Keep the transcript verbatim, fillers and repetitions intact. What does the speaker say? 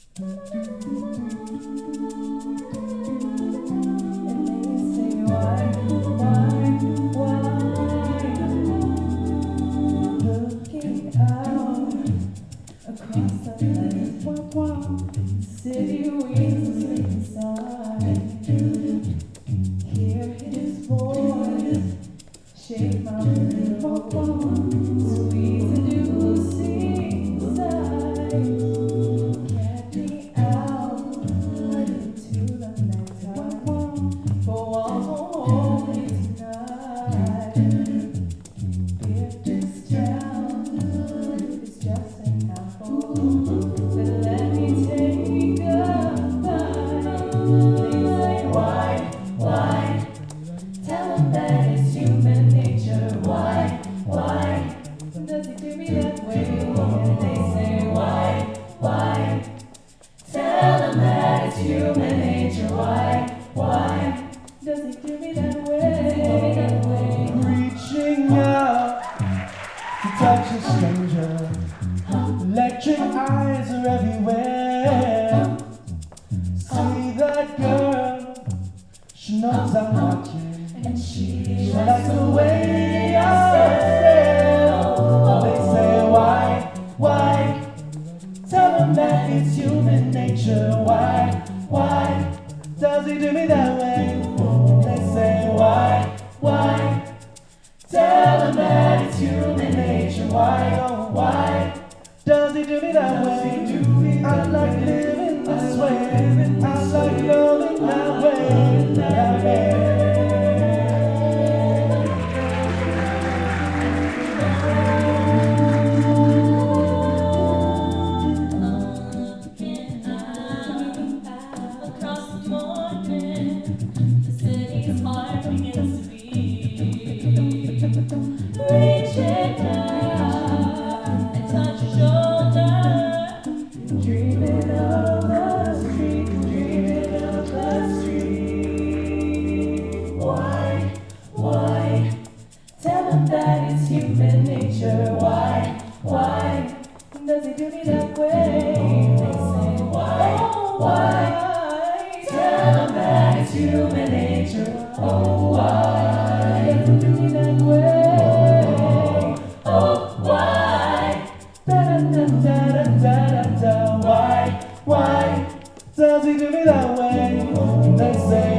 City winds inside. Hear his voice shake my little sweet seducing sight. Get me out into the nighttime for one more tonight. If this town is just an apple, then let me take does he do me that way? They say why, why? Tell him that it's human nature. Why, why? Does he do me that way? Reaching out to touch a stranger, electric eyes are everywhere. See that girl, she knows I'm watching, and she, she likes the way I stare. They say why, why? Tell them that it's human nature. Why, why? Does he do me that way? They say why, why? Tell them that it's human nature. Why, oh why? Does he do me that way? I like living this way. I like loving that way. That way. Reaching out and touch your shoulder, dreaming of the street, dreaming of the street. Why, why? Tell him that it's human nature. Why, why? Does he do me that way? They say why, why? Tell him that it's human nature. Oh, why? Does he do me that way? Why, why does he do me that way? They say